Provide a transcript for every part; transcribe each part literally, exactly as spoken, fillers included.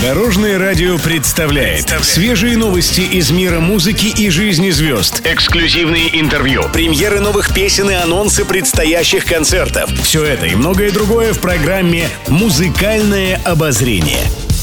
Дорожное радио представляет свежие новости из мира музыки и жизни звезд. Эксклюзивные интервью, премьеры новых песен и анонсы предстоящих концертов. Все это и многое другое в программе «Музыкальное обозрение».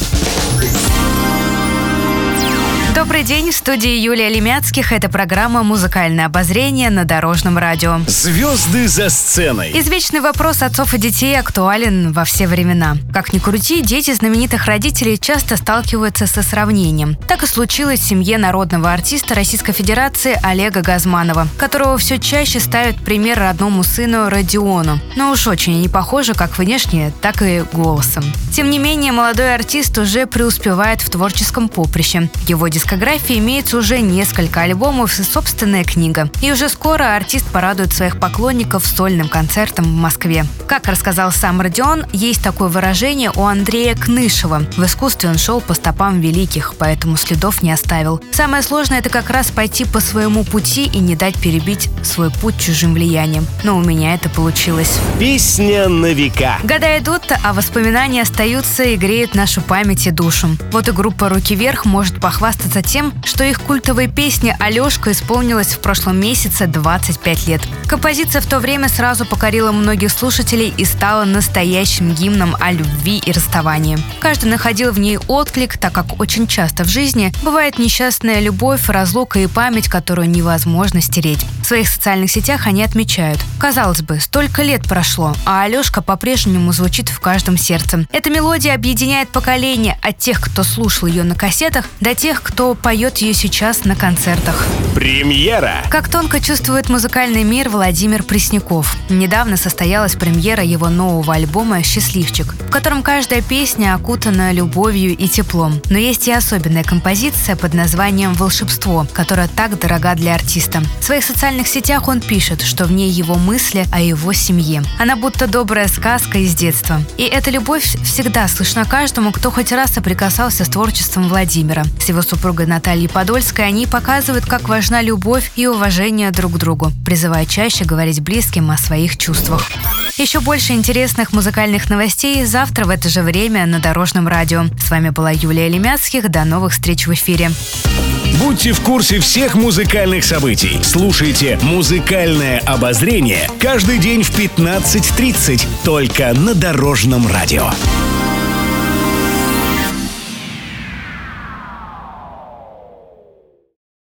Добрый день, в студии Юлия Лемяцких. Это программа «Музыкальное обозрение» на Дорожном радио. Звезды за сценой. Извечный вопрос отцов и детей актуален во все времена. Как ни крути, дети знаменитых родителей часто сталкиваются со сравнением. Так и случилось в семье народного артиста Российской Федерации Олега Газманова, которого все чаще ставят пример родному сыну Родиону. Но уж очень они похожи как внешне, так и голосом. Тем не менее, молодой артист уже преуспевает в творческом поприще. Его дискографии имеется уже несколько альбомов и собственная книга. И уже скоро артист порадует своих поклонников сольным концертом в Москве. Как рассказал сам Родион, есть такое выражение у Андрея Кнышева. В искусстве он шел по стопам великих, поэтому следов не оставил. Самое сложное – это как раз пойти по своему пути и не дать перебить свой путь чужим влиянием. Но у меня это получилось. Песня на века. Года идут, а воспоминания остаются и греют нашу память и душу. Вот и группа «Руки вверх» может похвастаться тем, что их культовой песне «Алешка» исполнилась в прошлом месяце двадцать пять лет. Композиция в то время сразу покорила многих слушателей и стала настоящим гимном о любви и расставании. Каждый находил в ней отклик, так как очень часто в жизни бывает несчастная любовь, разлука и память, которую невозможно стереть. В своих социальных сетях они отмечают: казалось бы, столько лет прошло, а «Алешка» по-прежнему звучит в каждом сердце. Эта мелодия объединяет поколения от тех, кто слушал ее на кассетах, до тех, кто поет ее сейчас на концертах. Премьера. Как тонко чувствует музыкальный мир Владимир Пресняков. Недавно состоялась премьера его нового альбома «Счастливчик», в котором каждая песня окутана любовью и теплом. Но есть и особенная композиция под названием «Волшебство», которая так дорога для артиста. В своих социальных сетях он пишет, что в ней его мысли о его семье. Она будто добрая сказка из детства. И эта любовь всегда слышна каждому, кто хоть раз соприкасался с творчеством Владимира. С его супругой Натальей Подольской они показывают, как важна любовь и уважение друг к другу, призывая чаще говорить близким о своих чувствах. Еще больше интересных музыкальных новостей завтра в это же время на Дорожном радио. С вами была Юлия Лемяцких. До новых встреч в эфире. Будьте в курсе всех музыкальных событий. Слушайте «Музыкальное обозрение» каждый день в пятнадцать тридцать только на Дорожном радио.